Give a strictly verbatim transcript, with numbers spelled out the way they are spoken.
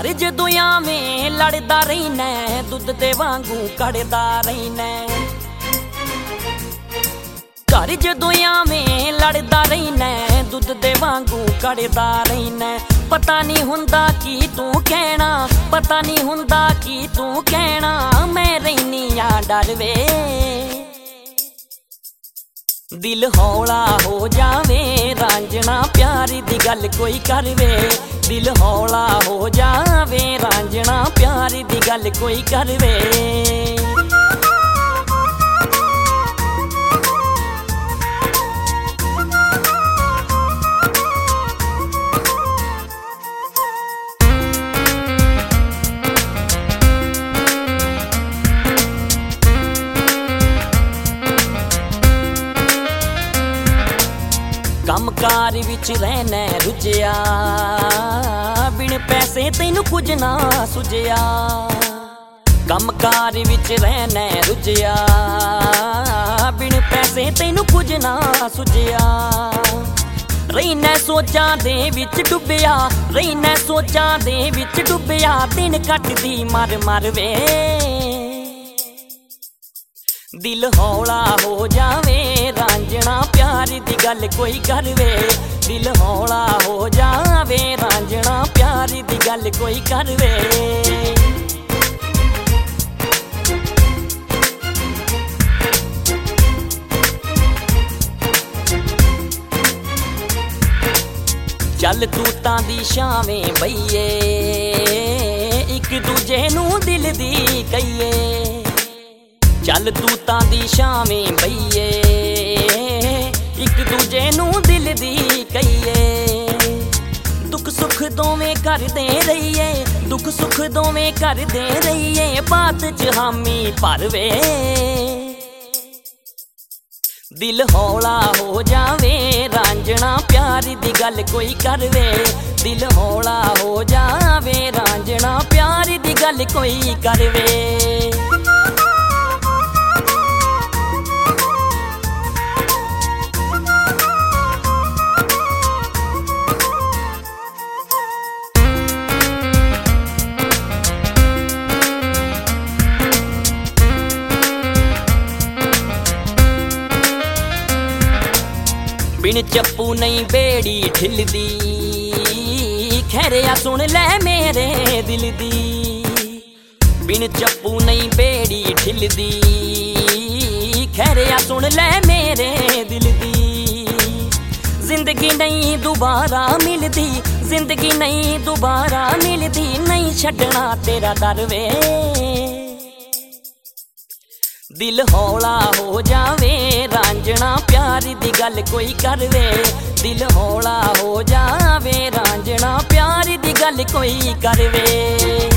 घर जदों आवें लड़दा रहीना, दुध दे वांगू कड़दा रहीना। घर जदों आवें लड़दा रहीना, दुध दे वांगू कड़दा रहीना। पता नहीं हुंदा की तू कहना, पता नहीं हुंदा की तू कहना, मैं रहनी आ डर वे। दिल हौला हो जावे रांझना, प्यारी दी गल कोई करवे। दिल हौला हो जावे रांझना, प्यारी दी गल कोई करवे। कमकार विच रहना रुझिया, बिन पैसे तैनू कुछ ना सुझिया। कमकार विच रहना रुझिया, बिन पैसे तैनू कुछ ना सुझिया। रहना सोचां दे विच डुबिया, रहना सोचां दे विच डुबिया। दिन कटदी मर मर वे। दिल हौला हो जावे रांझना, प्यारी दी गल कोई करवे। दिल हौला हो जावे रांझना, प्यारी दी गल कोई करवे। चल तूतां दी छावें बईए, एक दूजे नू दिल दी कहीए। चल तूतां दी छावें बईए, एक दूजे नू दिल दी कहीए। दुख सुख दोवें करदे रहीए, दुख सुख दोवें करदे रहीए। बात च हामी भरवे। दिल हौला हो जावे रांझना, प्यारी दी गल कोई करवे। दिल हौला हो जावे रांझना, प्यारी दी गल कोई करवे। बिन चप्पू नहीं बेड़ी ठिलदी, खैरिया सुन ले मेरे दिल दी। बिन चप्पू नहीं बेड़ी ठिलदी, खैरिया सुन ले मेरे दिल दी। जिंदगी नहीं दोबारा मिलदी, जिंदगी नहीं दोबारा मिलदी। नहीं छड्डना तेरा दर वे। दिल हौला हो जावे रांझना, प्यारी दी गल कोई करवे। दिल हौला हो जावे रांझना, प्यारी दी गल कोई करवे।